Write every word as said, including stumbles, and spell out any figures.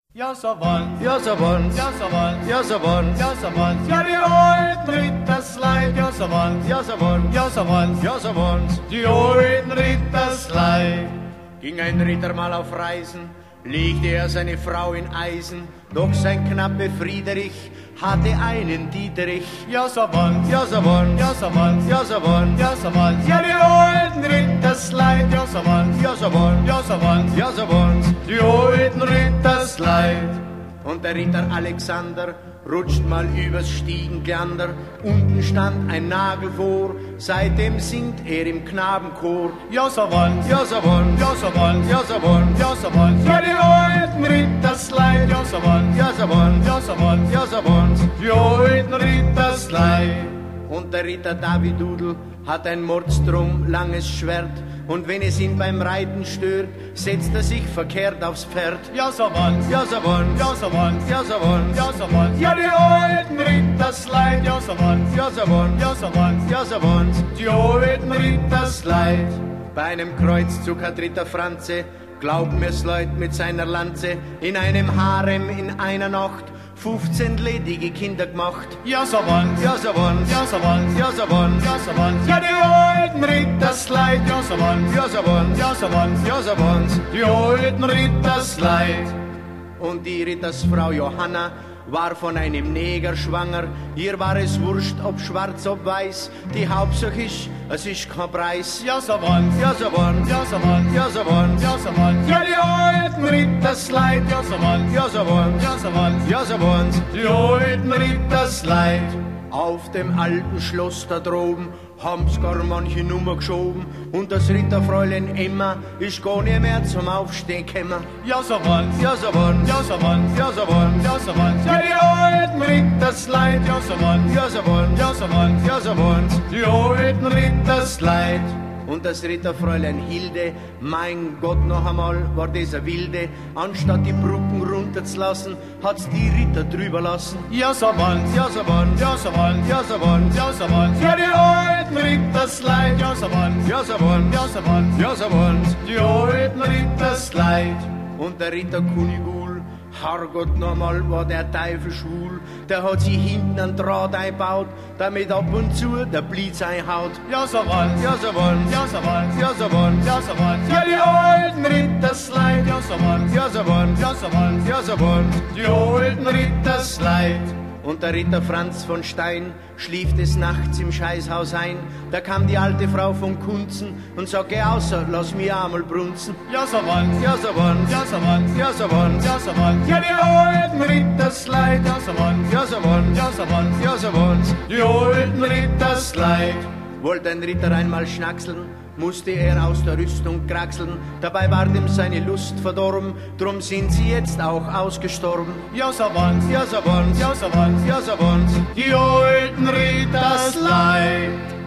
Ja, so waren's. Ja, so waren's. Ja, so waren's. Ja, so waren's. Ja, so waren's. Ja, die alten Rittersleid. Ja, so waren's. Ja, so waren's. Ja, so waren's. Ja, so waren's. Die alten Rittersleid. Ging ein Ritter mal auf Reisen, legte er seine Frau in Eisen, doch sein Knappe Friedrich hatte einen Dieterich. Ja, so waren's. Ja, so waren's. Ja, so waren's. Ja, so waren's. Ja, so waren's. Ja, die alten Rittersleid. Ja, so waren's. Ja, so waren's. Ja, so waren's. Ja, so waren's. Die alten Rittersleid. Und der Ritter Alexander rutscht mal übers Stiegenglander, unten stand ein Nagel vor, seitdem singt er im Knabenchor. Ja, so waren's. Ja, so waren's. Ja, so waren's. Ja, so waren's. Ja, so waren's. Ja, die alten Rittersleid. Ja, so waren's. Ja, so waren's. Ja, so waren's. Ja, so waren's. Die alten Rittersleid. Und der Ritter Davidudel hat ein Mordstrom langes Schwert, und wenn es ihn beim Reiten stört, setzt er sich verkehrt aufs Pferd. Ja, so waren's. Ja, so waren's. Ja, so waren's. Ja, so waren's. Ja, so waren's. Ja, die alten Rittersleid. Ja, so waren's. Ja, so waren's. Ja, so waren's. Ja, so waren's. Die alten Rittersleid. Bei einem Kreuzzug hat Ritter Franze, glaubt mir's Leut, mit seiner Lanze in einem Harem in einer Nacht fünfzehn ledige Kinder gemacht. Ja, so waren's. Ja, so waren's. Ja, so waren's. Ja, so waren's. Ja, so waren's. Ja, die alten Rittersleid. Ja, so waren's. Ja, so waren's. Ja, so waren's. Ja, so waren's. Die alten Rittersleid. Und die Rittersfrau Johanna war von einem Neger schwanger. Ihr war es wurscht, ob schwarz, ob weiß. Die Hauptsache ist, es ist kein Preis. Ja, so waren's. Ja, so waren's. Ja, so waren's. Ja, so waren's. Ja, so waren's. Ja, die alten Rittersleid. Ja, so waren's. Ja, so waren's. Ja, so waren's. Ja, so waren's. Die alten Rittersleid. Auf dem alten Schloss da droben haben's gar manche Nummer geschoben, und das Ritterfräulein Emma ist gar nicht mehr zum Aufstehen gekommen. Ja, so waren's. Ja, so waren's. Ja, so waren's. Ja, so waren's. Ja, so waren's. Ja, die alten Rittersleid. Ja, so waren's. Ja, so waren's. Ja, so waren's. Ja, so waren's. Die alten Rittersleid. Und das Ritterfräulein Hilde, mein Gott, noch einmal war das ein Wilde. Anstatt die Brücken runterzulassen, hat's die Ritter drüber lassen. Ja, so waren's. Ja, so waren's. Ja, so waren's. Ja, so waren's. Ja, so waren's. Ja, die alten Rittersleid. Ja, so waren's. Ja, so waren's. Ja, so waren's. Ja, so waren's. Die alten Rittersleid. Und der Ritter Kunigul, Herrgott, nochmal war der Teufel schwul. Der hat sich hinten einen Draht einbaut, damit ab und zu der Blitz einhaut. Ja, so waren's. Ja, so waren's. Ja, so waren's. Ja, so waren's. Ja, so waren's. Ja, die alten Rittersleid. Ja, so waren's. Ja, so waren's. Ja, so waren's. Ja, so waren's. Die alten Rittersleid. Und der Ritter Franz von Stein schlief des Nachts im Scheißhaus ein. Da kam die alte Frau von Kunzen und sagt, geh außer, lass mich einmal brunzen. Ja, so waren's. Ja, so waren's. Ja, so waren's. Ja, so waren's. Ja, so waren's. Ja, die alten Rittersleid. Ja, so waren's. Ja, so waren's. Ja, so waren's. Ja, so waren's. Die alten Rittersleid. Wollte ein Ritter einmal schnackseln, musste er aus der Rüstung kraxeln. Dabei war dem seine Lust verdorben, drum sind sie jetzt auch ausgestorben. Ja, so waren's. Ja, so waren's. Ja, so waren's. Ja, so waren's. Die alten Rittersleid.